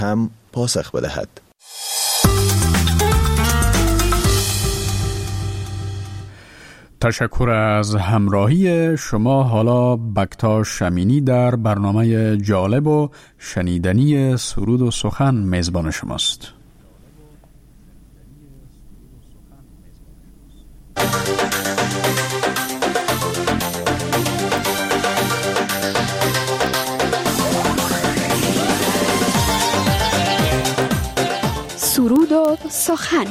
هم پاسخ بدهد. تشکر از همراهی شما. حالا بکتاش امینی در برنامه جالب و شنیدنی سرود و سخن میزبان شماست. سرود و سخن.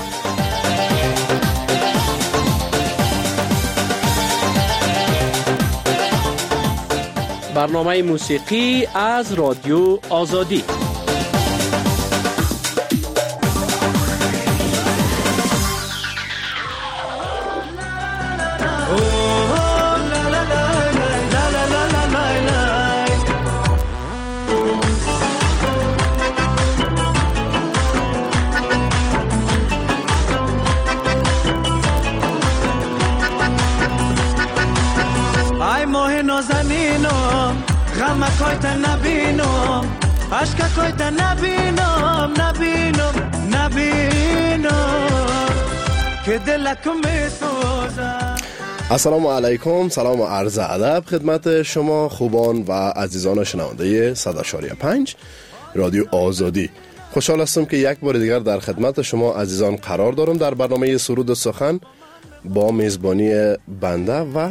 برنامه موسیقی از رادیو آزادی. غمکایت نبینم عشقکایت نبینم که دلکم میسوزم. السلام علیکم، سلام و عرض ادب خدمت شما خوبان و عزیزان شنونده 100.5 رادیو آزادی. خوشحال هستم که یک بار دیگر در خدمت شما عزیزان قرار دارم در برنامه سرود و سخن با میزبانی بنده و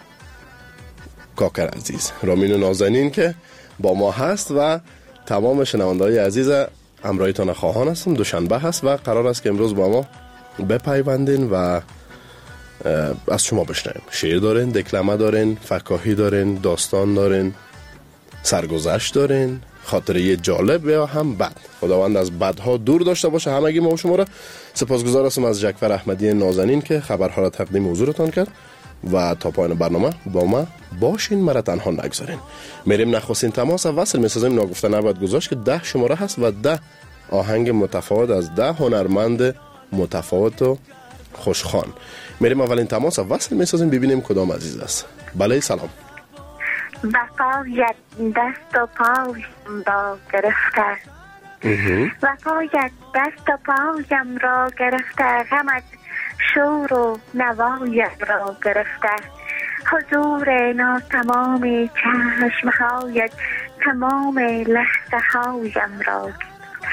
کاکر عزیز رامین نازنین که با ما هست و تمام شنونده‌های عزیز همراهیتان خواهان هستم. دوشنبه هست و قرار است که امروز با ما بپیوندین و از شما بشنویم. شعر دارین، دکلمه دارین، فکاهی دارین، داستان دارین، سرگذشت دارین، خاطره جالب یا هم بد. خداوند از بدها دور داشته باشه همگی ما و شما را. سپاسگزار هستم از جعفر احمدی نازنین که خبرها را تقدیم حضورتان کرد و تا پایان برنامه با ما باشین، مرا تنها نگذارین. میریم نخستین تماس وصل میسازیم. ناگفته نباید گذاشت که 10 شماره هست و 10 آهنگ متفاوت از 10 هنرمند متفاوت و خوشخوان. میریم اولین تماس وصل میسازیم ببینیم کدام عزیز است. بله سلام. وفایت دست و پایم را گرفته، وفایت دست و پایم را گرفته، غمت شور و نوایم را گرفته، حضور ناتمام چشمهایت تمام لحظه هایم را گرفته،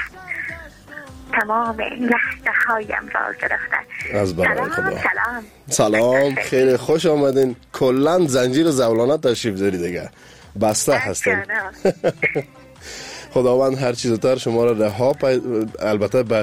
تمام لحظه هایم را گرفته. از برای خدا. سلام خیلی خوش آمدین. کلن زنجیر زولانه تشریف داری دیگه، بسته هستن. خداوند هر چیزتر شما را رها البته به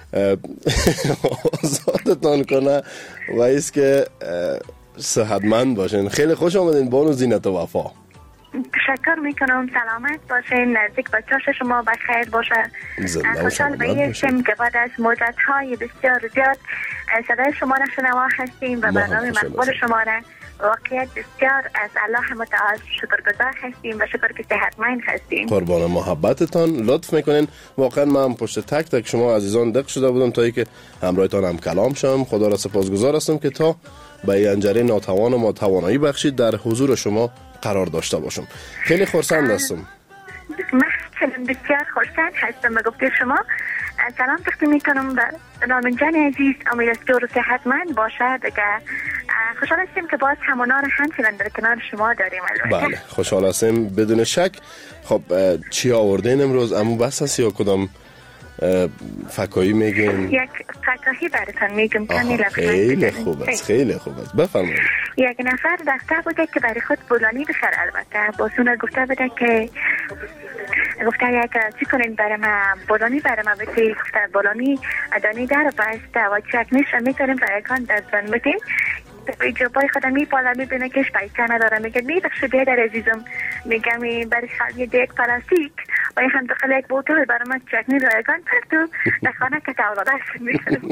آزادتان کنه و ایست که صحتمند باشین. خیلی خوش آمدین بانو زینت و وفا. تشکر میکنم. سلامت باشین، نزدیک به چاش شما بخیر باشه. خوشحال به هستیم که بعد از مدت‌های بسیار زیاد صدای شما را شنوا هستیم و برنامه مقبول شما را واقعیت بسیار از الله متعال شکرگزار هستیم و شکر که صحتمند هستیم. قربان محبتتان، لطف میکنین. واقعا من پشت تک تک شما عزیزان دق شده بودم تا اینکه همراهتان هم کلام شم. خدا را سپاسگزار هستم که تا به انجره ناتوان ما توانایی بخشید در حضور شما قرار داشته باشم. خیلی خرسند هستم. من بسیار خرسند هستم به گفته شما. سلام تقدیم میکنم به رامین جان عزیز، امید است دور و صحتمند باشه دیگه. خوشحال هستیم که باز همونا رو همچنان در کنار شما داریم. بله خوشحال هستیم بدون شک. خب چی آوردین امروز؟ امو بس هست یا کدام فکاهی میگین؟ یک فکاهی براتون میگم. خیلی خوب است، خیلی خوب است، بفرمایید. یک نفر دسته بوده که برای خود بولانی بخره. البته باسون گفته بوده که گفته یک چی کنین برای ما بولانی برای ما بسی. گفته بولانی ادانی در بسته و چکنیش رو میتونیم رایگان دستان بتیم. جوابای خودم میپاله میبینه که پیسه نداره. میگه میبخشه بیادر عزیزم. میگم برای خالی دیگ پلاستیک و هم داخل یک بوتل برای من چکنی رایگان پرتو در خانه که تولادش میکنم.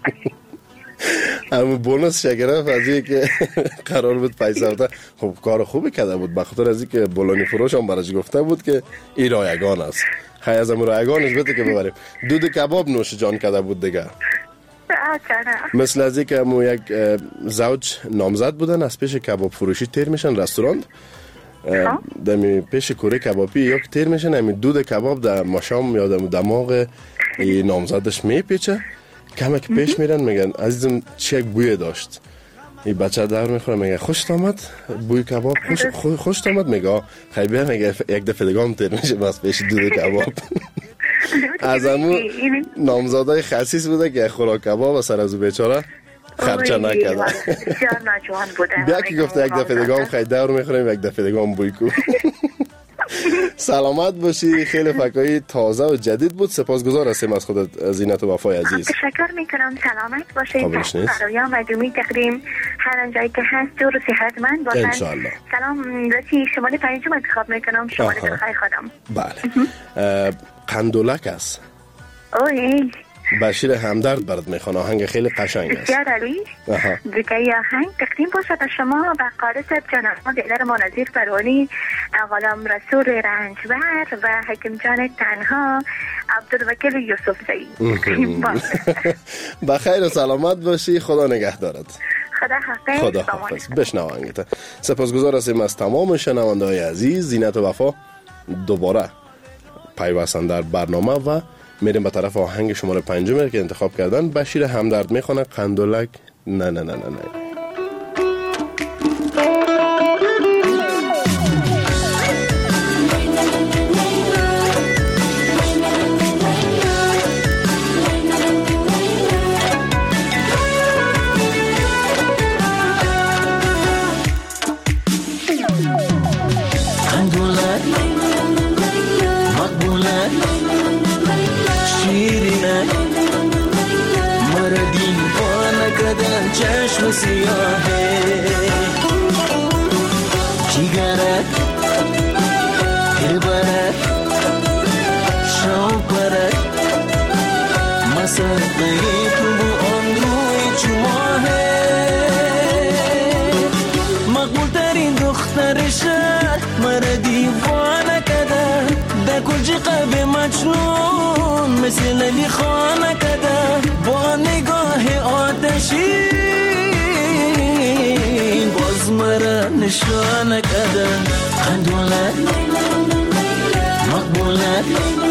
اما بونس شگرف از این که قرار بود پیسه بده. خب کار خوبی کرده بود بخاطر از این که بولانی فروش هم براش گفته بود که این رایگان است. خیلی از امو رایگانش بده که ببریم. دود کباب نوش جان کرده بود دیگه. مثل از این که همون یک زوج نامزد بودن از پیش کباب فروشی تیر میشن رستوران دمی پیش کوره کبابی یا که تیر میشه نمی دود کباب در مشام یا دماغ نامزدش میپیچه. کمه که پیش میرن میگن عزیزم چه یک بوی داشت. این بچه دور میخوره میگه خوشت آمد بوی کباب خوشت آمد میگه خیلی بیا میگه یک دفعه دیگه هم تیر میشه بس پیش دود کباب. از همون نامزادای خسیس بوده که خوراک کباب و سر از بیچاره خرچه نکرده. بیا که گفته یک دفعه دیگه هم خیلی دور میخوریم یک دفعه دیگه هم بوی کو. سلامت باشی، خیلی فکایی تازه و جدید بود. سپاسگزار هستیم از خودت زینت و وفای عزیز. تشکر میکنم. سلامت باشید. برایام و دومی تقدیم هر جایی که هست جور و صحتمند باشن انشالله. سلام رسی شمال پنجم انتخاب میکنم. شمال دلخواه خودم. بله. قندولک است. اوه بشیر همدرد برات میخوانه. آهنگ خیلی قشنگ است. بسیار عالی. دیگه آهنگ تقدیم باشه به شما و قارس جناب دلر ما نظیر فرانی، غلام رسول رنجبر و حکیم جان تنها، عبدالوکیل یوسف زئی. بخیر و سلامت باشی. خدا نگهدارت. خدا حافظ. بشنو آهنگت. سپاسگزار هستیم از تمام شنونده‌های عزیز. زینت و وفا دوباره پیوستن در برنامه و میریم به طرف آهنگ شماره 5 که انتخاب کردن. بشیر همدرد میخونه قندولک. نه نه نه نه نه. چشم سیاهه جیگرت دلبرت شوقرت مسرقه تو آن روی چماهه مقبول ترین دختر شهر مرا دیوانه کده در کلج قلب مجنون مثل علی خانه کده با نگاه آتشی باز مرا نشانه کدن قندولت مقبولت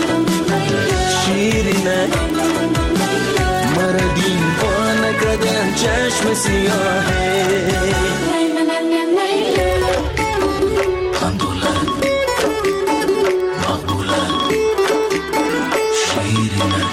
شیرینت مرا دیوانه کدن چشم سیاهه قندولت مقبولت شیرینت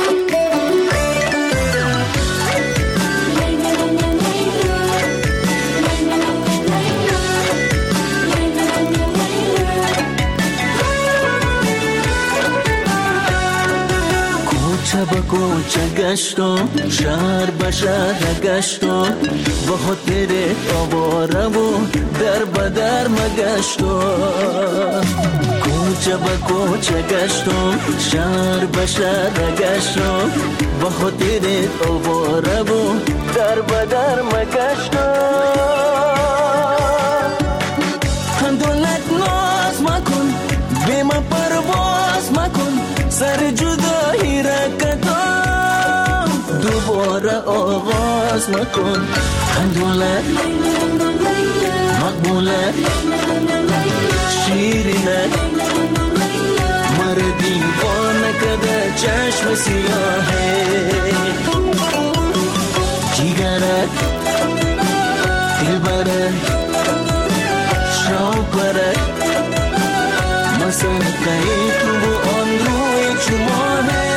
با کوچه گشتم شهر به شهر گشتم با خاطر آواره و در بدر مگشتم کوچه با کوچه گشتم شهر به شهر گشتم با خاطر آواره و در بدر مگشتم قندولک ناز مکن به من پرواز مکن سر جدایی رکتم دوباره آغاز مکن قندولت مقبولت شیرینت مرا دیوانه کده چشم سیاهه جیگرت دلبرت شوقرت مسرقه تو آن روی چماهه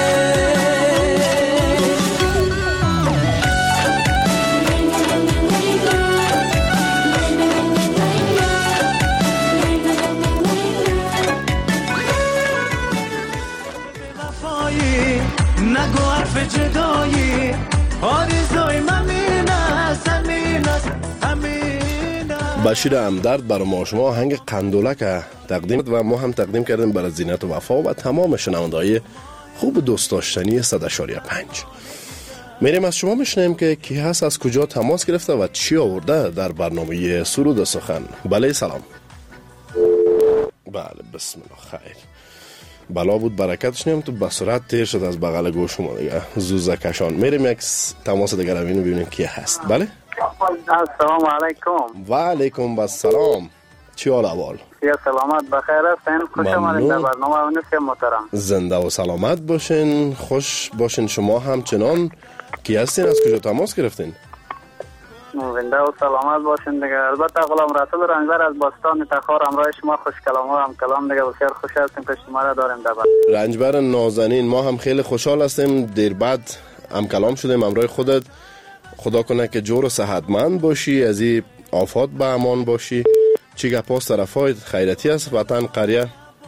وفایی نگو حرف جدایی آرزوی ممین است همین است همین است. بشیر همدرد برای ما شما آهنگ قندولک تقدیم و ما هم تقدیم کردیم برای زینت و وفا و تمام شنونده‌های خوب دوست داشتنی 100.5. میریم از شما میشنیم که کی هست، از کجا تماس گرفته و چی آورده در برنامه سرود و سخن. بله سلام. بله بسم الله خیر. بلا بود برکتش نیم تو بسرعت تیر شد از بغل گوش شما دیگه زوزه کشان. میریم یک تماس دیگر رو ببینیم کی هست. بله السلام علیکم. و علیکم السلام. چی حال احوال؟ مرسی، سلامت بخیر هستین. خوش آمدید در برنامه اونیس محترم. زنده و سلامت باشین، خوش باشین. شما همچنان کی هستین؟ از کجا تماس گرفتین؟ زنده و سلامت باشین دیگه. البته غلام رسول رنجبر از باستان تخار همراه شما خوش کلام هم کلام دیگه. بسیار خوش هستیم که شما را داریم در برنامه. رنجبر نازنین، ما هم خیلی خوشحال هستیم. دیر بعد هم کلام شدیم همراه خودت. خدا کنه که جور و صحتمند باشی، از این آفات به امان باشی. چی گپاس طرفای خیرتی است وطن قریه؟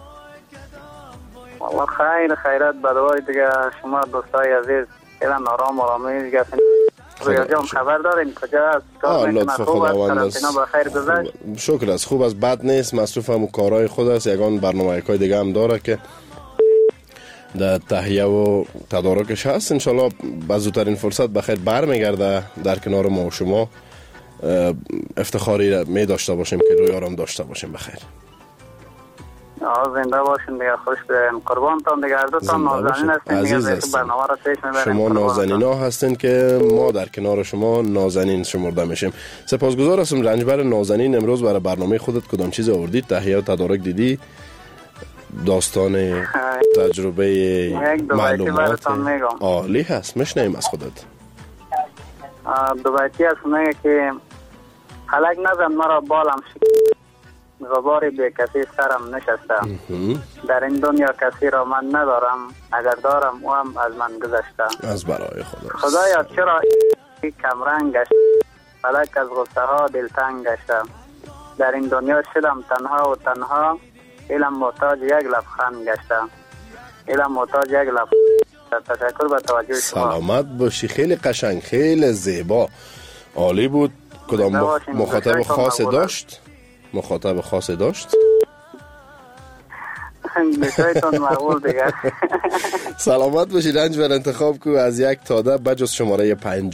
والله خیرت بدوای دیگه. شما دوستای عزیز الان آرامی دیگه. رویاجام خبر دارین کجا است؟ لطف خداوند است. شکر است، خوب است، بد نیست. مصروف هم کارهای خود است. یگان برنامه‌های دیگه هم داره که در تهیه و تدارکش هست. انشالله با زودترین فرصت بخیر برمیگرده در کنار ما و شما. افتخاری می داشته باشیم که روی آرام داشته باشیم. بخیر زنده باشین دیگه. خوش بریم قربانتان دیگه. دوستان نازنین هستین دیگه. برنامه را پیش میبریم. شما نازنین ها هستین که ما در کنار شما نازنین شمرده میشیم. سپاسگزار هستم رنجبر نازنین. امروز برای برنامه خودت کدام چیز آوردید؟ تهیه و تدارک دیدی؟ داستان تجربه معلومات عالی هست، میشنیم از خودت. دو بیتی هست میگه که خلق نزن مرا بالم غباری به کسی سرم نشسته. در این دنیا کسی را من ندارم، اگر دارم او هم از من گذشته. از برای خدایا چرا کمرنگ گشت، فلک از غصه ها دلتنگ گشته. در این دنیا شدم تنها و تنها، علم محتاج یک لبخند گشته. علم محتاج یک لبخند. تشکر به توجه شما. سلامت باشی. خیلی قشنگ، خیلی زیبا، عالی بود. کدام مخاطب خاص داشت؟ مخاطب خاص داشت؟ بسیارتون مقبول دیگه. سلامت باشی رنجبر. انتخاب کو از 1 تا 10 بجز شماره 5.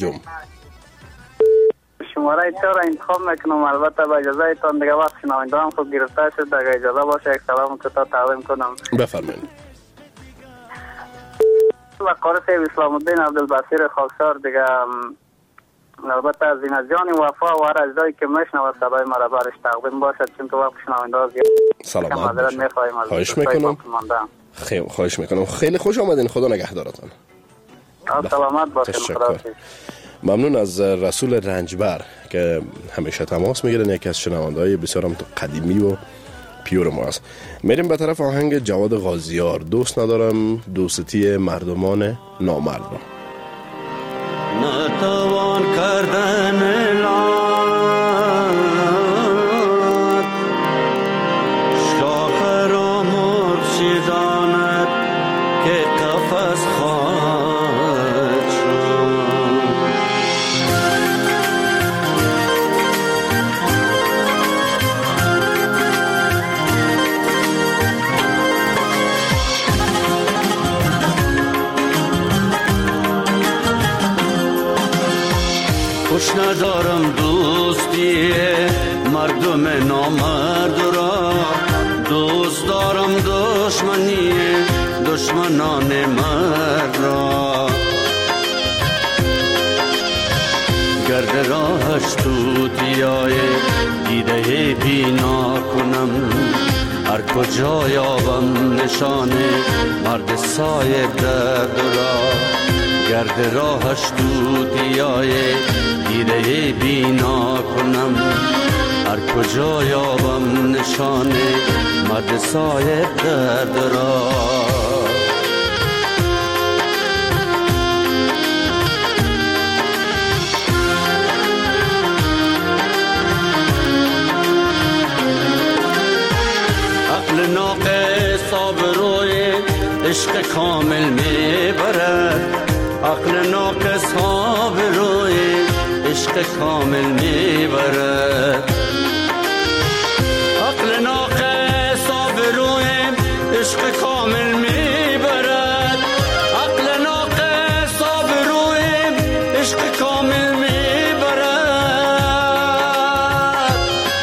شماره 4 انتخاب میکنم. البته با اجازه ایتان دیگه وقت شنونده هم خوب گرفته شد. اگر اجازه باشه یک سلام کوتاه تقدیم کنم. بفرمایید. و قاری صاحب اسلام الدین عبدالبصیر خاکسار دیگه. البته از این از جان وفا و هر اجزایی که میشنوه صدای مرا برش تقدیم باشد، چون تو وقت شنونده ها زیاد. سلامت باشید. خواهش میکنم. خواهش میکنم. خیلی خوش آمدین. خدا نگهدارتان. سلامت باشید. ممنون از رسول رنجبر که همیشه تماس میگیرن. یکی از شنونده‌های بسیار هم قدیمی و پیور ما است. میریم به طرف آهنگ جواد غازیار. دوست ندارم دوستی مردمان نامرد را. نتوان کردن لاد شاخ را مرشی داند که قفص خواهد شد. خوش ندارم دوستی مردم نامرد را، دوست دارم دشمنی دشمنان مرد را. گرد راهش توتیای دیده بینا کنم، هر کجا یابم نشان مرد صاحب درد را. گرد راهش توتیای دیده بینا کنم، هر کجا یابم نشان مرد صاحب درد را. عقل ناقص آبروی عشق کامل میبرد، عقل ناقص آبروی عشق کامل میبرد. عقل ناقص آبروی عشق کامل میبرد، عقل ناقص آبروی عشق کامل میبرد.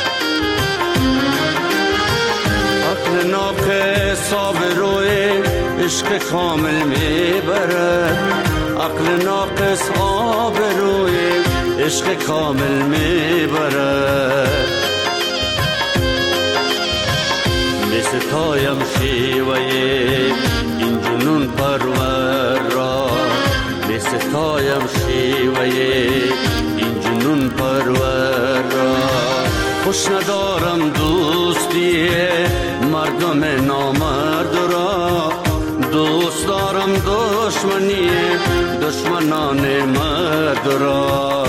عقل ناقص آبروی عشق کامل میبرد، عقل ناقص آبروی عشق کامل میبرد. ستایم شیوه این جنون پرور را، می ستایم شیوه این جنون پرور را. خوش ندارم دوستی مردم نامرد را، دوست دارم دشمنی دشمنان مرد را.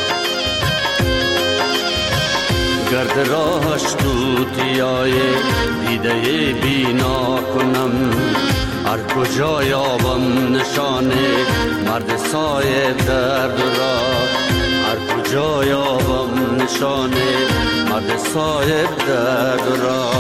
گرد راهش توتیای دیده بینا کنم، هر کجا یابم نشان مرد سایه درد را، هر کجا یابم نشان مرد سایه درد را.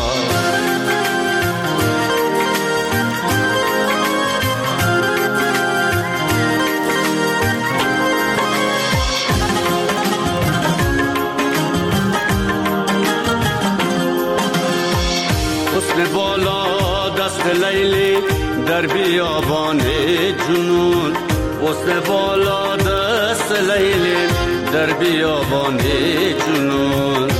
حسن بالا دست لیلی در بیابان جنون، حسن بالا دست لیلی در بیابان جنون،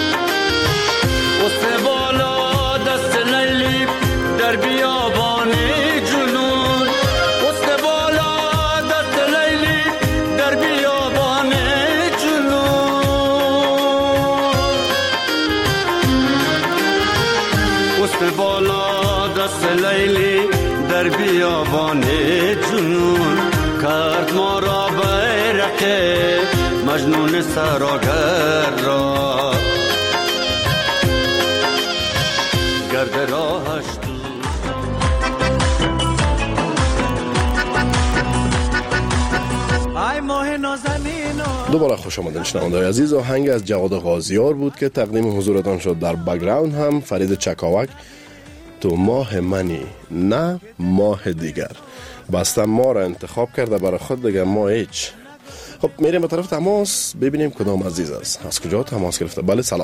حسن بالا دست لیلی در بیابان جنون، حسن بالا دست لیلی در بیابان جنون، حسن بالا دست لیلی در بیابان جنون. کرد ما را بیرق مجنون سراگر را، گرد راهش دوباره خوش آمدین شنونده‌های عزیز. آهنگ از جواد غازیار بود که تقدیم حضورتان شد. در بک‌گراند هم فرید چکاوک تو ماه منی نه ماه دیگر. بستم ما را انتخاب کرده برای خود، دیگه ما هیچ. خب میریم به طرف تماس ببینیم کدام عزیز است. از کجا تماس گرفته؟ بله سلام.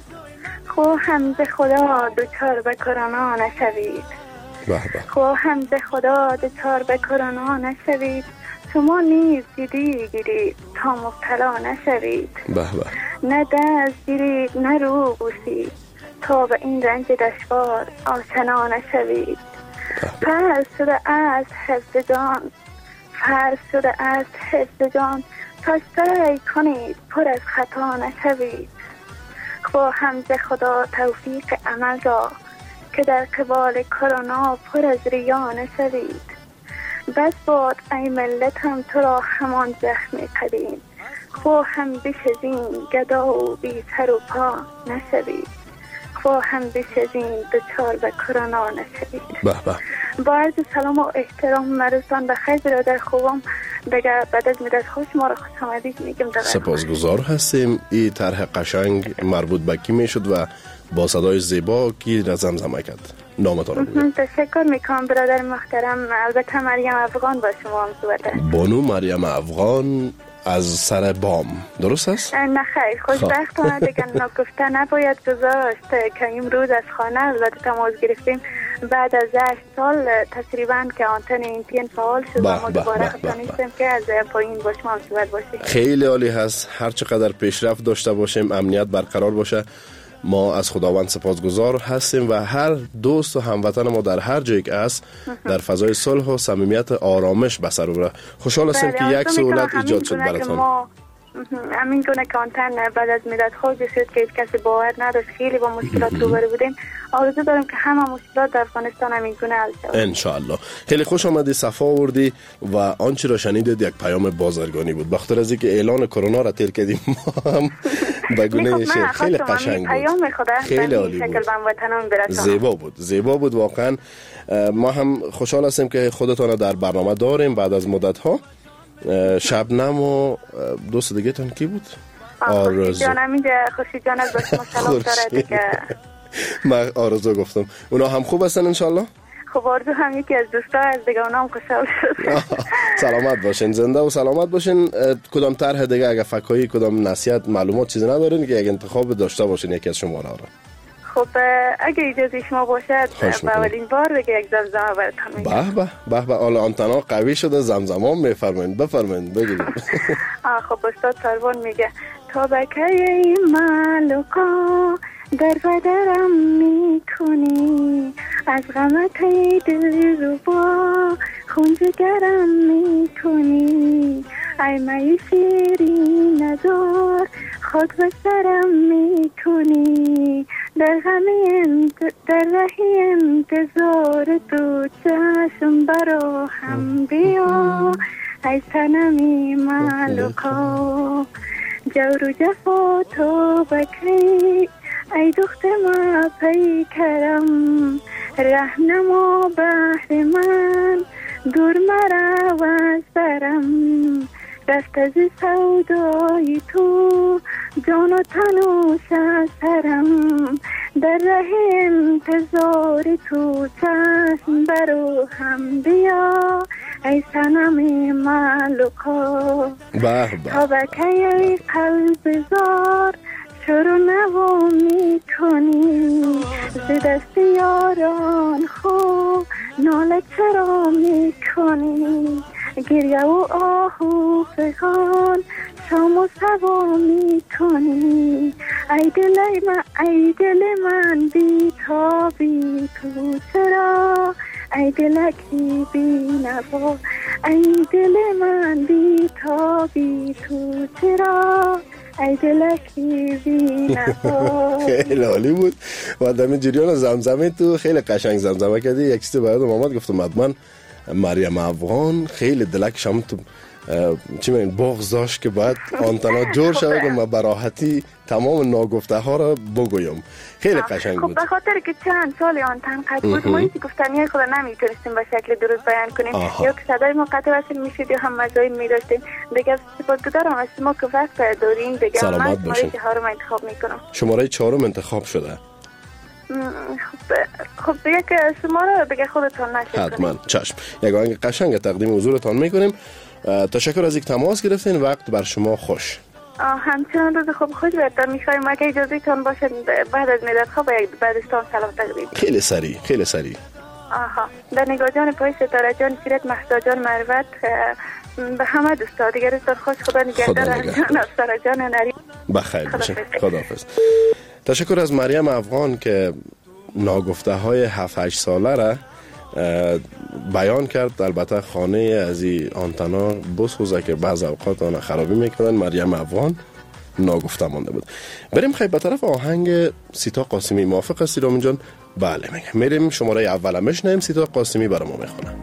خو حمد خدا دوچار به کرونا نشوید. به به. خو حمد خدا دوچار به کرونا نشوید. شما نیز جدی گیرید تا مبتلا نشوید. به به. نه دست گیرید نه رو بوسید تا به این رنج دشوار آشنا نشوید. فرض شده از حفظ جان، فرض شده از حفظ جان تا سعی کنید پر از خطا نشوید. خوا حمد خدا توفیق عمل را که در قبال کرونا پر از ریا نشوید. بس باد ای ملتم تو را همان زخم قدیم، خوا هم بشزین گدا و بی سر و پا نشوید. خوا هم بشزین دچار به کرونا نشوید. به به. با عرض سلام و احترام مرسان بخیر برادر خوبم. دیگه بعد از مدت خوش ما را خوش آمدید میگم. سپاسگزار هستیم. این طرح قشنگ مربوط به کی میشد و با صدای زیبا کی را زمزمه کرد؟ نامتان رو بگید. تشکر میکنم برادر محترم. البته مریم افغان با شما هم صحبته. بانو مریم افغان از سر بام، درست است؟ نه خیر، خوشبختانه دیگه نگفته نباید گذاشت که امروز از خانه البته تماس گرفتیم بعد از 8 سال تقریبا که آنتن اینتین فعال شد و ما دوباره خواستیم که از پایین با شما صحبت باشیم. خیلی عالی هست. هر چقدر پیشرفت داشته باشیم، امنیت برقرار باشه، ما از خداوند سپاسگزار هستیم و هر دوست و هموطن ما در هر جایی که است در فضای صلح و صمیمیت آرامش به سر ببره. خوشحال هستیم که یک سهولت ایجاد شد براتون. همین گونه که آنتن بعد از مدت خود شد که کسی باور نداشت، خیلی با مشکلات روبرو بودیم. آرزو داریم که همه مشکلات در افغانستان همین گونه حل شود ان شاء الله. خیلی خوش آمدی، صفا آوردی و آنچه را شنیدید یک پیام بازرگانی بود. بخاطر از اینکه اعلان کرونا را تیر کردیم ما هم به گونه خیلی قشنگ بود، خیلی عالی بود، زیبا بود واقعا. ما هم خوشحال هستیم که خودتان در برنامه داریم بعد از مدت ها. شبنم و دوست دیگه تان کی بود؟ آرزو جانم اینجا. خوشی جان از شما سلام داره دیگه. من آرزو گفتم. اونا هم خوب هستن انشالله؟ خب آرزو هم یکی از دوستا از دیگه، اونا هم خوشحال شد. سلامت باشین، زنده و سلامت باشین. کدام طرح دیگه اگه فکایی کدام نصیحت معلومات چیزی ندارین که اگه انتخاب داشته باشین یکی از شما را؟ خب اگه اجازه شما باشد به اولین بار دیگه یک زمزمه براتون میگم. به حالا آنتنا قوی شده، زمزمه میفرمایید، بفرمایید بگید. خب استاد سروان میگه تا بکه مالوکا در بدرم میکنی، از غمت دل ربا خونجگرم میکنی. ای می شیرین ندار خود به سرم میکنی. در رهی انتظار تو چشم برا هم بیا. ای صنمی معلقا جور و جفا تو بکی. ای دخت ما پیکرم رهنما بحر من. دور مرا از برم رست از سودای تو. جان و تن و سرم در ره انتظار تو چشم برو هم بیا. ای صنم معلقا تا بکی ای قلب زار شروع نوا میکنی. ز دست یاران خوب ناله چرا میکنی. گریه و آه و فغان شام و سوا میکنی. ای دل من بی تابی تو چرا. ای دلکی بی نوا. ای دل من بی تابی تو چرا. ای دلکی بی نوا. خیلی عالی بود و دم جریان زمزمه تو خیلی قشنگ زمزمه کردی. یک چیز باید محمد گفتم حتما مریم افغان خیلی دلکش هم تو چی میگن بغض داشت که باید آنتنا جور شود که ما براحتی تمام ناگفته ها را بگویم. خیلی قشنگ بود. خب به خاطر که چند سال آنتن قطع بود ما هیچ گفتنی خود نمیتونستیم به شکل درست بیان کنیم. یا که صدای ما قطع وصل میشد یا هم مزایل میداشتیم. دیگه سپاسگزارم از شما که وقت دارین. دیگه من شماره 4 انتخاب میکنم. شماره 4 انتخاب شده. خب دیگه که شما رو دیگه خودتان نشد حتما چشم. یک آهنگ قشنگ تقدیم حضورتان میکنیم. تشکر از اینکه تماس گرفتین. وقت بر شما خوش. همچنان روز خوب خوش برتان. میخوایم اگه اجازه تان باشه بعد از مدت خواب بعدستان سلام تقدیم. خیلی سریع. در نگاه جان پای ستاره جان سیرت مهدا جان مروت به همه دوستا دیگه روزتان خوش. خدا نگهدار جان افسر جان نری. بخیر باشین. خداحافظ. تشکر از مریم افغان که ناگفته های 7-8 ساله را بیان کرد. البته خانه از این آنتنا بسوزه که بعض اوقات آن خرابی میکنن. مریم افغان ناگفته مانده بود. بریم خیلی به طرف آهنگ سیتا قاسمی. موافق هستی رامین جان؟ بله میریم شماره اول میشنیم. سیتا قاسمی برای ما میخونه.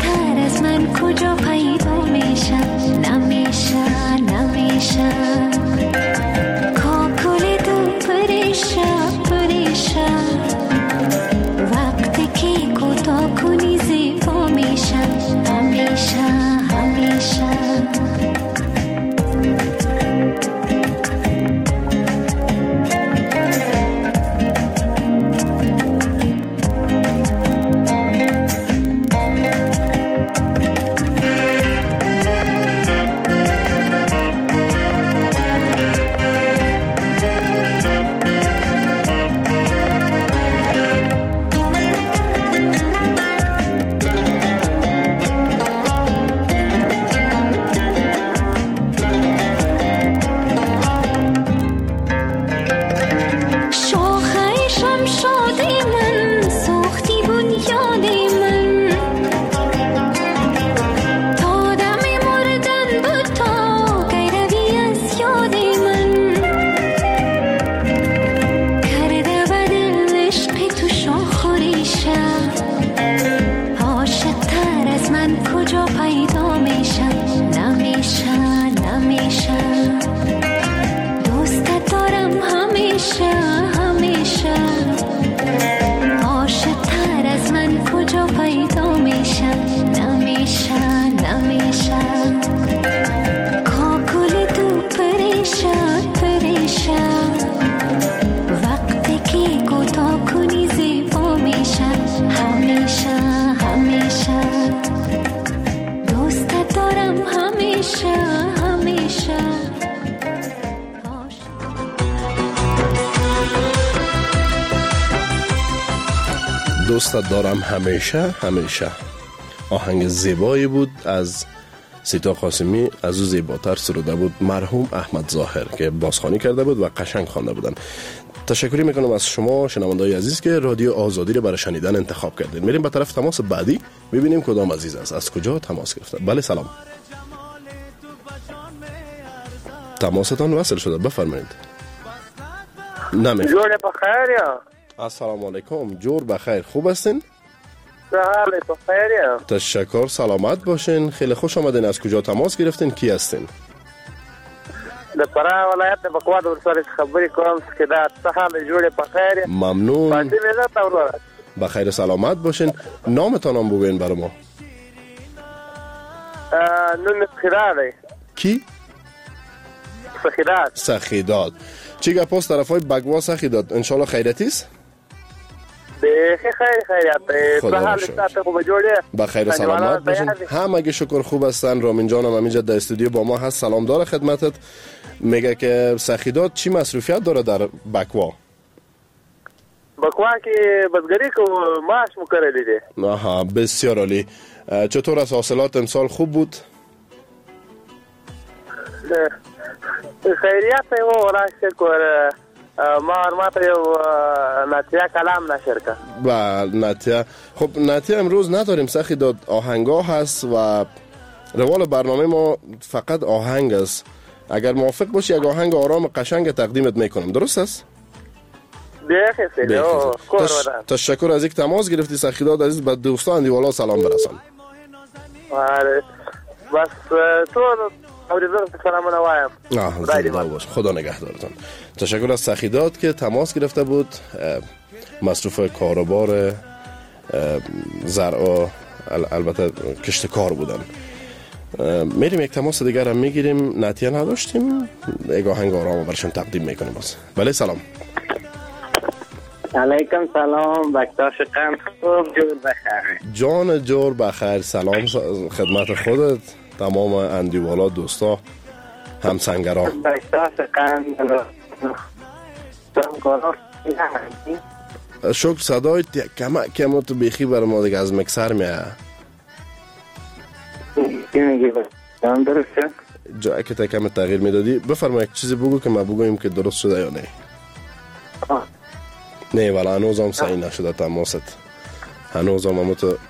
کجا پیدا میشم نمیشه دوستت دارم همیشه آهنگ زیبایی بود از سیتا قاسمی، از او زیباتر سروده بود مرحوم احمد ظاهر که بازخوانی کرده بود و قشنگ خوانده بودن. تشکری میکنم از شما شنونده‌های عزیز که رادیو آزادی رو برای شنیدن انتخاب کردید. میریم به طرف تماس بعدی ببینیم کدام عزیز است، از کجا تماس گرفته. بله سلام، تماستان وصل شده، بفرمایید. جور بخیر یا؟ السلام علیکم. جور بخیر، خوب هستین؟ بله بخیر یا؟ تشکر، سلامت باشین. خیلی خوش آمدین. از کجا تماس گرفتین؟ کی هستین؟ در فراه ولایت بکواد ورسره خبری کوم که دا سهال جور بخیر. ممنون. بخیر سلامت باشین. نامتان هم بگوین برای ما. نون خیراده. کی؟ سخیداد. سخیداد. چی گپ است طرفای بگوا سخیداد؟ انشالله خیرتیست؟ خیریت. سهال استاد خوب جوړه. بخیر سلامت باشین. همه شکر خوب هستن. رامین جانم همینجا در استودیو با ما هست. سلام داره خدمتت. میگه که سخیداد چی مصروفیت داره در بکوا؟ بکوا که بزگری که معاش مکرر دیده. آها، بسیار عالی. چطور از حاصلات امسال خوب بود؟ خیریت و ولا شکر. ما یو ناتیا کلام نشر که. بله ناتیا. خب ناتیا امروز نداریم سخیداد، آهنگا هست و روال برنامه ما فقط آهنگ است. اگر موافق باشی یک آهنگ آرام قشنگ تقدیمت میکنم، درست است؟ تشکر از اینکه تماس گرفتی سخیداد عزیز. به دوستان دیوالا سلام برسان. بس تو اوریدار سلام نوایم. خدا نگهدارتان. تشکر از سخیداد که تماس گرفته بود. مصروف کاروبار زرع البته کشتکار بودن. میریم یک تماس دیگر هم میگیریم. ناتیا نداشتیم، یک آهنگ آرام برشون تقدیم میکنیم باز. بله سلام. علیکم سلام. بکتاش قند خوب جور بخیر. جان جور بخیر. سلام خدمت خودت، تمام اندیوالا دوستا همسنگرا. بکتاش قند شکر. صدای کم تو بیخی بر ما دیگه از مکسر میه. درسته؟ جایی که کم تغییر میدادی بفرما یک چیزی بگو که ما بگویم که درست شده یا نه. نه ولی هنوز هم صحیح نشده تماست. هنوز هم همو تو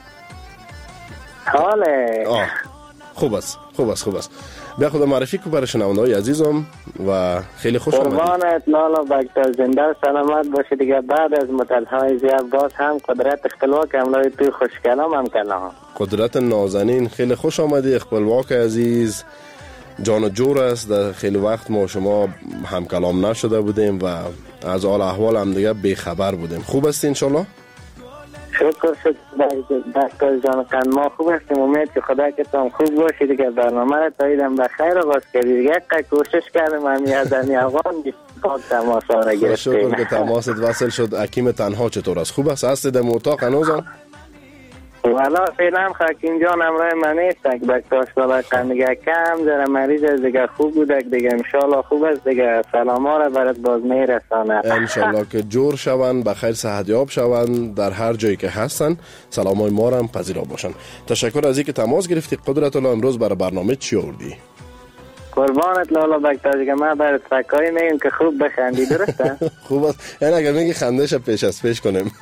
حاله. خوب است. بیا خدا معرفی کو برای شنونده‌های عزیزم و خیلی خوش آمدید. قربانت لالا بکتا زنده و سلامت باشی دیگه. بعد از مدل‌های زیاد باز هم قدرت اختلاق املای توی خوش کلام هم کلام. قدرت نازنین خیلی خوش آمدی. خپلواک عزیز جان و جور است. در خیلی وقت ما شما هم کلام نشده بودیم و از حال احوال هم دیگه بیخبر بودیم. خوب هستی انشالله؟ شکر دکتر جان قند ما خوب هستیم. امید که خدا که تام خوب باشی دیگه. برنامه را تاییدم بخیر آغاز کردی دیگه. یک کوشش کردم همی از این افغان تماس را گرفتیم. شکر که تماست وصل شد. حکیم تنها چطور است؟ خوب است؟ هستی در اتاق هنوزم؟ والا فعلا حکیم جان امرای من نیست. بکتاش بالا قندگه کم ذره مریض از دیگه خوب بودک دیگه. انشالله خوب است دیگه. سلام ها را برات باز میرسانه انشالله که جور شون، بخیر صحتیاب شون در هر جایی که هستن. سلام های ما را هم پذیرا باشن. تشکر از اینکه تماس گرفتی. قدرت الله امروز برای برنامه چی آوردی؟ قربانت لالا بکتاش دیگه. ما برات فکایی میگیم که خوب بخندی، درسته؟ خوب است. یعنی اگر میگی خندش پیش از پیش کنیم.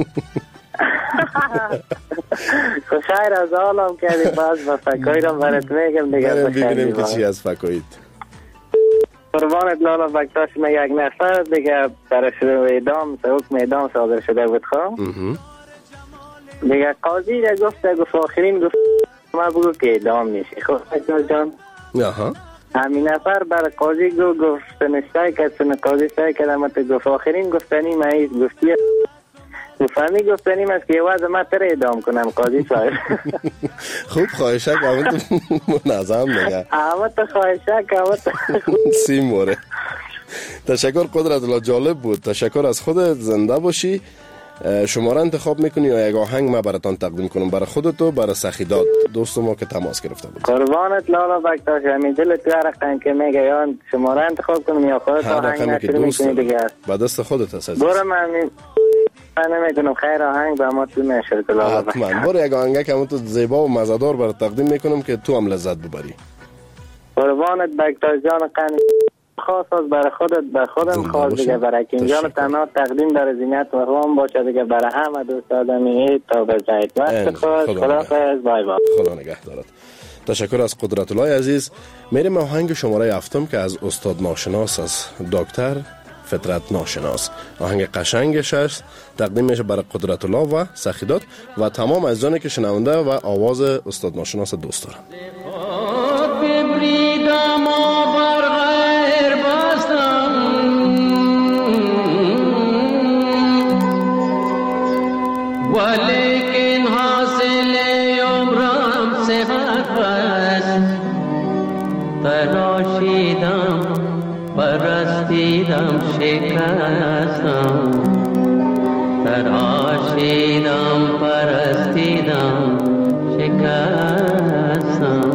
خوشایر از حالم کردی. باز با فکایی رو برات میگم دیگه. ببینیم که چی از فکایید. قربانت لالا بکتاش ما یک نفر دیگه برای شروع اعدام حکم اعدام صادر شده بود. خب دیگه قاضی را گفت آخرین گفت ما بگو که اعدام میشه. خب بکتاش جان همین نفر برای قاضی گفت نشتای که قاضی سای کلمت گفت آخرین گفتنی مایید گفتی فهمی گفتنیم است که یه وضع ما تر اعدام کنم قاضی صاحب. خوب خواهشک همون تو منظم دیگه. همون تو خواهشک همون تو سیموره. تشکر قدرت الله، جالب بود. تشکر از خودت. زنده باشی. شماره انتخاب میکنی یا یک آهنگ ما براتان تقدیم کنم برای خودت و برای سخیداد دوست ما که تماس گرفته بود؟ قربانت لالا بکتاش همین دل تو رقم که میگه یا شماره انتخاب کنم یا خودت آهنگ نشر میکنی دیگه. با دست خودت هست. برم همین نمیکنم خیر آهنگ به ما تو نشر کلا حتما برو یک آهنگ که تو زیبا و مزدار برات تقدیم میکنم که تو هم لذت ببری. قربانت بکتاش جان قنی خاص از برای خودت به خودم خاص دیگه برای کیم جان تنها تقدیم در زینت و روم باشه دیگه برای همه دوست آدمی تا بزاید وقت خود خداحافظ بای بای. خدا نگهدارت. تشکر از قدرت الله عزیز. میریم آهنگ شماره 7 که از استاد ناشناس از دکتر فطرت ناشناس. آهنگ قشنگش است، تقدیم میشه برای قدرت الله و سخیدات و تمام عزیزانی که شنونده و آواز استاد ناشناس دوست دارن. ولیکن حاصل عمرم صحت بس تراشیدم پرستیدم شکستم تراشیدم پرستیدم شکستم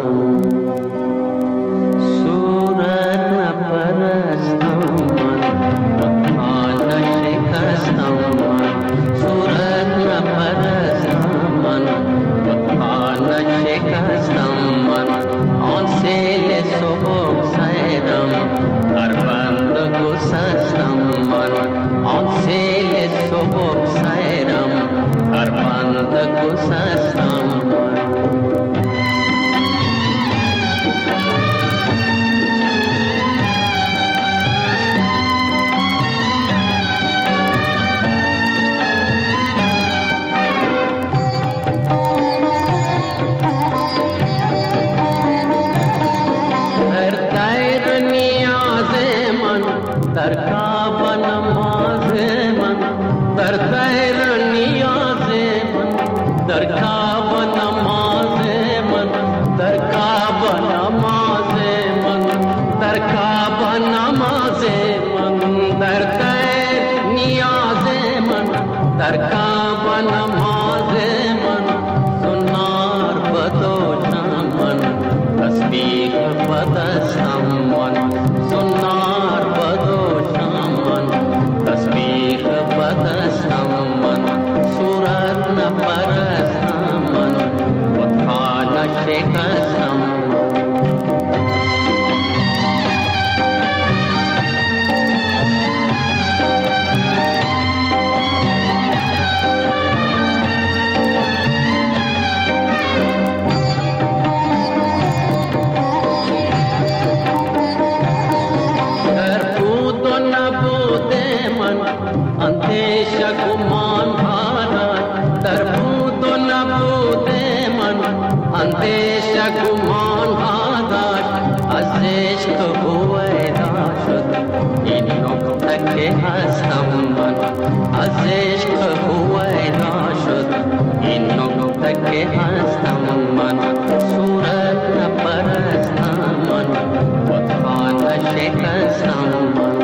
صورت نپرستم من آن نشکستم من صورت نپرستم من آن نشکستم من آن سیل صبح سیدم هر بند گسستم من آن سیل صبح سیدم هر بند گسستم من در کعب نماز من در خیر نیاز من در کعب نماز من در کعب نماز من در کعب نماز من در خیر نیاز من در کعب نماز من سنار بدوشم من تسبیح بدستم من سنار بدوشم من تسبیح بدستم من صورت نپرستم من وطا نشکستم اندیش گمان حالات در بود و نبود من اندیش گمان حالات از عشق هویدا شد این نقطه که هستم من از عشق هویدا شد این نقطه که هستم من صورت نپرستم من وطا نشکستم من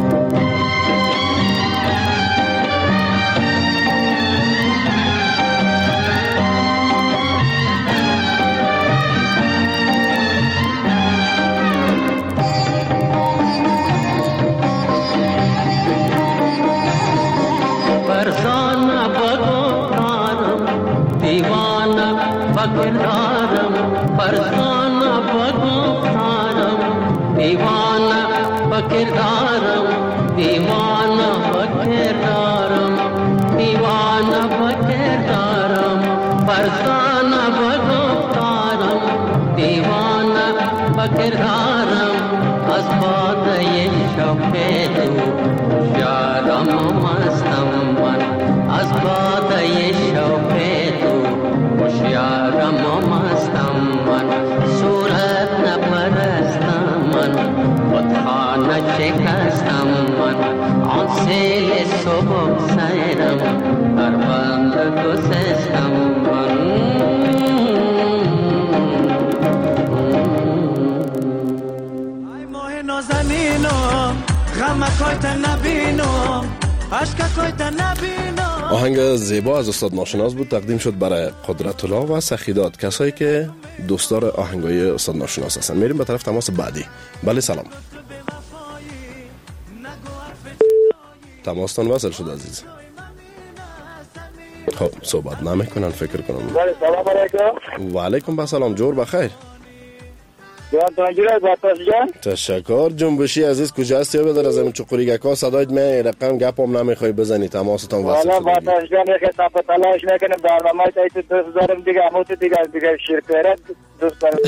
فرزانه بگفتارم دیوانه بگردارم فرزانه بگفتارم دیوانه بگردارم دیوانه بگردارم دیوانه بگردارم فرزانه بگفتارم دیوانه بگردارم از باده شوق تو یارم مستم من از باده شوق تو هوشیارم مستم من صورت نپرستم من وطا نشکستم من آن سیل صبح سیرم هر بند گسستم من ای ماه نازنینم غمکایت نبینم عشقکایت نبینم. آهنگ زیبا از استاد ناشناس بود، تقدیم شد برای قدرت الله و سخیدات، کسایی که دوستدار آهنگای استاد ناشناس هستن. میریم به طرف تماس بعدی. بله سلام. تماستان وصل شد عزیز. خب صحبت نمیکنن فکر کنم. سلام علیکم. و علیکم السلام. جور بخیر. جان جوری باطاش جان. تشکر. جنبشی عزیز کجا هستی؟ بدر از این چقوریگکا صدایت می رقم گپم نمیخوای بزنی تماستون واسه والا باطاش جان که صاف تلاش میکنه برنامه تایید دوست دارم دیگه همون دیگه شیرپیره دوست دارم.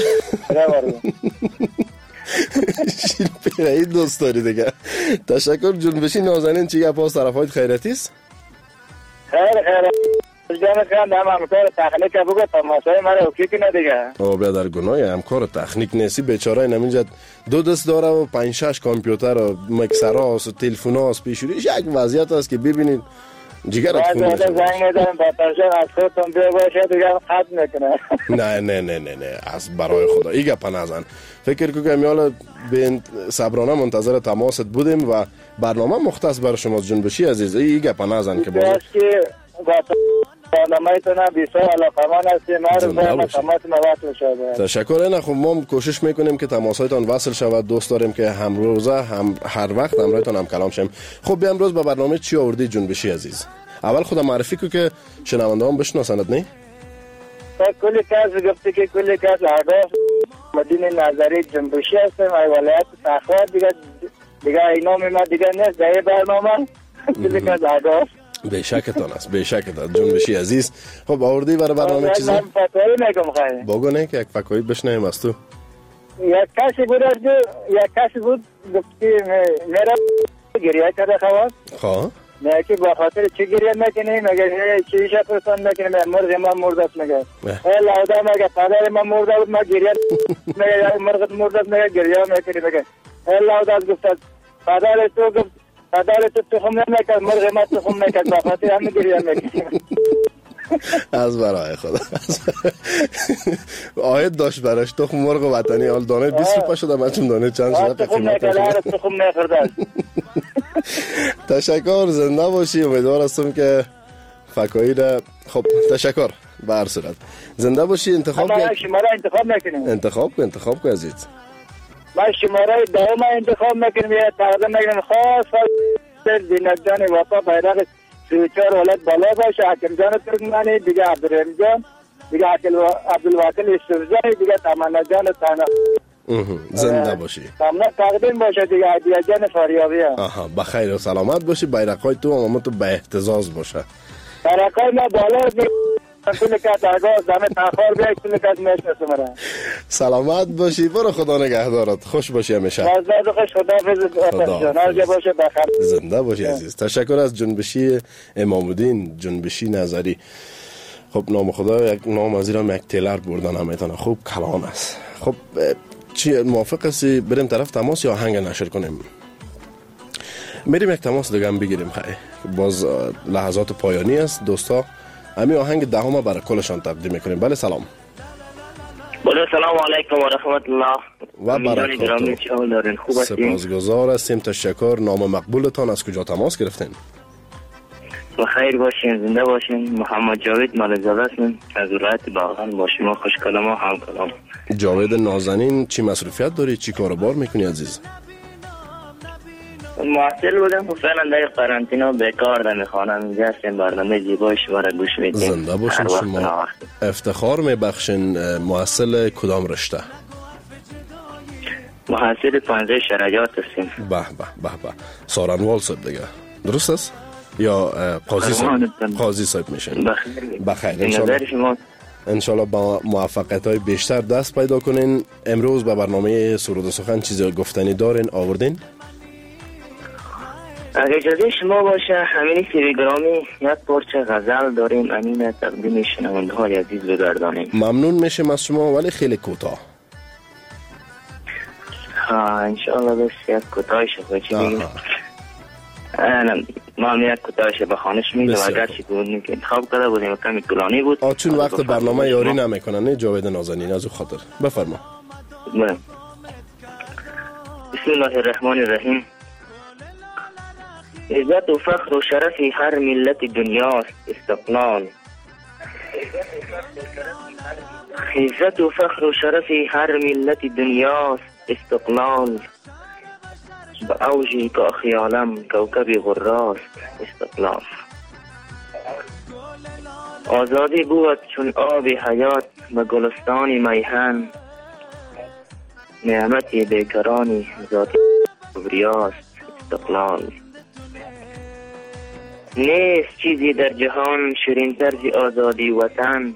شیرپیره دوست داری دیگه. تشکر. جنبشی نازنین چی گپ از طرفایت خیرتی است؟ خیر جان خیلی همکار تکنیک بگو تماشای من رو کی کنه دیگه. او بیادر گناه همکار تکنیک نیستی بیچاره نمیجد دو دست داره و 5-6 کامپیوتر و مکسر هاست و تلفن هاست پیشوریش یک وضعیت هست که ببینید جگرت خون میشه. زنگ میدارم باترجان از خودتون بیا باشه دیگه خط میکنه. نه از برای خدا ایگه پنازن فکر کنم که میالا به صبرانه منتظر تماست بودیم و برنامه مختص برای شما جنبشی عزیز ایگه پنازن که باز برنامه‌تون بسیار علاقه‌مند هستیم. ما تماس وصل شده. تشکر. نه خب ما کوشش میکنیم که تماس‌هایتان وصل شود. دوست داریم که هم روزه هم هر وقت همراهتان هم کلام شیم. خب بیا امروز به برنامه چی آوردی جنبشی عزیز؟ اول خودم معرفی کو که شنونده‌ام بشناسند. نه کلی کس گفته که کلی کس اهداف مدین نظری جنبشی هستیم ولایت تخار دیگه اینا ما دیگه نیست در برنامه کلی کس اهداف بیشکتان است بیشکتان جنبشی عزیز. خب آوردی برای برنامه چیزی؟ من فکری میگم خیلی بگو نه که یک فکری بشنویم از تو. یک کسی بود گفتی میرا گریه کرده خواهد خواه نه که با خاطر چی گریه میکنی مگه چیشه پرسان میکنی مرغ من مرده است مگه لودا مگه پدر من مرده بود ما گریه مگه مرغ مرده است مگه گریه میکنی مگه لودا گفت پدر تو گفت پدر تو تخم نمیکرد مرغ ما تخم نمیکرد با خاطر همه گریه میکنی. از برای خدا آید داشت براش تخم مرغ وطنی حال دانه 20 روپا شده مچم دانه چند شده تخم نکرد تخم نخورده. تشکر. زنده باشی. امیدوار هستم که فکایی را خب تشکر به هر صورت زنده باشی. انتخاب کن. شماره انتخاب نکنیم. انتخاب کن عزیز. من شماره دوم انتخاب میکنم یا تقدیم میکنم خاص زینت جان وفا بیرق 34 ولد بالا باشه. حکم جان ترکمانی دیگه عبدالرحیم جان دیگه عبدالواکل یوسفزای دیگه تمنا جان تانا زنده باشی. تمنا تقدیم باشه دیگه عدیه جان فاریابی. آها بخیر و سلامت باشی. بیرقای تو و تو به احتزاز باشه. بیرقای ما بالا کل کس آگاز دمه تخار بیایی کل کس میشنسه مرا. سلامت باشی. برو خدا نگهدارت. خوش باشی همیشه. بازداد خوش. خدا باشه بخیر. زنده باشی عزیز. تشکر از جنبشی امام‌الدین جنبشی نظری. خب نام خدا یک نام از ایران یک تیلر بردن همیتونه خوب کلان است. خب چی موافق هستی بریم طرف تماس یا آهنگ نشر کنیم؟ میریم یک تماس دیگه هم بگیریم. خیلی باز لحظات پایانی است دوستا. همین آهنگ دهم برای کلشان تقدیم میکنیم. بله سلام. بله سلام علیکم و رحمت الله و برکاته. خوب هستین؟ سپاسگزار هستیم. تشکر. نام مقبولتان از کجا تماس گرفتین؟ بخیر باشین زنده باشین. محمد جاوید مالزاده هستم از ولایت باغان. با شما خوش کلام و هم کلام. جاوید نازنین چی مصروفیت داری؟ چی کاروبار میکنی عزیز؟ محصل بودم و فعلا در قرنطینه بیکار در میخوانم. اینجا هستیم برنامه زیبای شما را گوش میدیم. زنده باشین. شما افتخار میبخشین. محصل کدام رشته؟ محصل 15 شرایط هستیم. به سارنوال صاحب دیگه درست است؟ یا قاضی صاحب میشین؟ بخیر. انشالله با موفقیت های بیشتر دست پیدا کنین. امروز به برنامه سرود و سخن چیزی گفتنی دارین آوردین؟ اگه اجازه شما باشه همین تلگرامی یک پارچه غزل داریم امین تقدیم شنونده های عزیز بگردانیم. ممنون میشم از شما ولی خیلی کوتاه. انشالله بس یک کوتاهش چی بگیم. ما هم یک کوتاهش بخانش میدیم اگر چی بود که انتخاب کرده بودیم کمی طولانی بود. چون وقت برنامه یاری نمیکنن نه جاوید نازنین از او خاطر بفرما. بسم الله الرحمن الرحیم. عزت و فخر و شرفی هر ملت دنیاست استقلال. عزت و فخر و شرفی هر ملت دنیاست استقلال. به اوجی که خیالم کوکبی غراست استقلال. آزادی بود چون آب حیات و گلستان میهن، نعمتی بیکرانی ذاتی کبریاست استقلال. نیست چیزی در جهان شیرین‌تر ز آزادی وطن،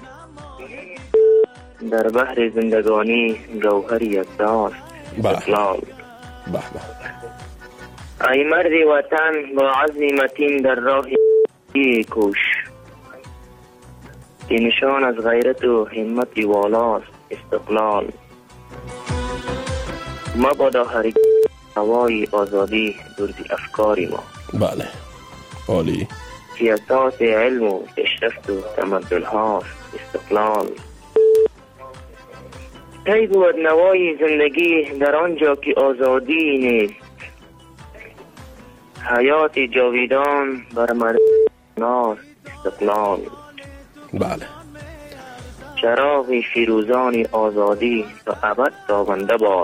در بحر زندگانی گوهر یکتاست استقلال. ای مرد وطن با عزم متین در راه کوش، که نشان از غیرت و همت والاست استقلال. مبادا هرگز هوای آزادی دور ز افکار ما. بله عالی. که اساس علم و پیشرفت و تمدن هاست استقلال. کی بود نوای زندگی در آنجا که آزادی نیست، حیات جاویدان بر مردم استقلال. بله. چراغ فیروزان آزادی تا ابد تابنده باد،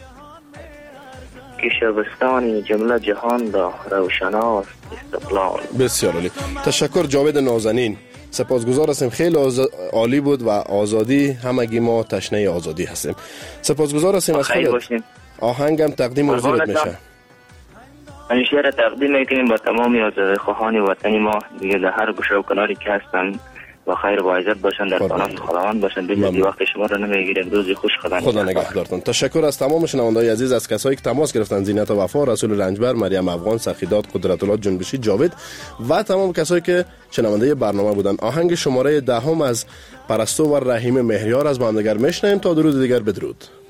که شبستان جمله جهان را روشناست استقلال. بسیار عالی. تشکر جاوید نازنین. سپاسگزار هستیم. خیلی عالی بود و آزادی همگی ما تشنه آزادی هستیم. سپاسگزار هستیم از خودت. آهنگم تقدیم حضورت میشه. این شعر تقدیم میکنیم با تمامی آزادخواهان وطنی ما دیگه در هر گوشه و کناری که هستن با خیر و عزت باشن، در پناه خداوند باشن. دیگه وقت شما رو نمیگیریم. روزی خوش. خدا نگهدارتون. تشکر از تمام شنونده‌های عزیز، از کسایی که تماس گرفتن: زینت وفا، رسول رنجبر، مریم افغان، سخیدات، قدرت الله جنبشی، جاوید و تمام کسایی که شنونده برنامه بودن. آهنگ شماره 10 از پرستو و رحیم مهریار از با هم دیگر میشنویم. تا درود دیگر، بدرود.